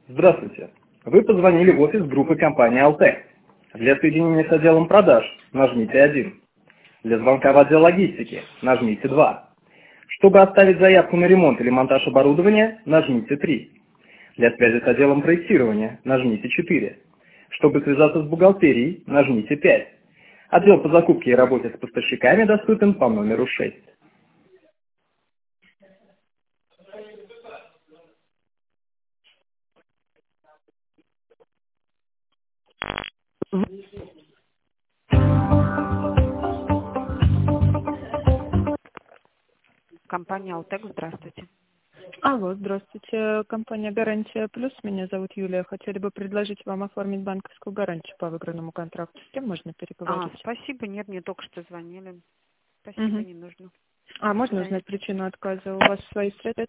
Здравствуйте. Вы позвонили в офис группы компании «Алтек». Для соединения с отделом продаж нажмите 1. Для звонка в отдел логистики нажмите 2. Чтобы оставить заявку на ремонт или монтаж оборудования, нажмите 3. Для связи с отделом проектирования нажмите 4. Чтобы связаться с бухгалтерией, нажмите 5. Отдел по закупке и работе с поставщиками доступен по номеру 6. Компания «Алтек», здравствуйте. Алло, здравствуйте. Компания «Гарантия Плюс». Меня зовут Юлия. Хотели бы предложить вам оформить банковскую гарантию по выигранному контракту. С кем можно переговорить? Спасибо, нет, мне только что звонили. Спасибо, Мгм. не нужно. А До можно свидания. узнать причину отказа? У вас свои средства?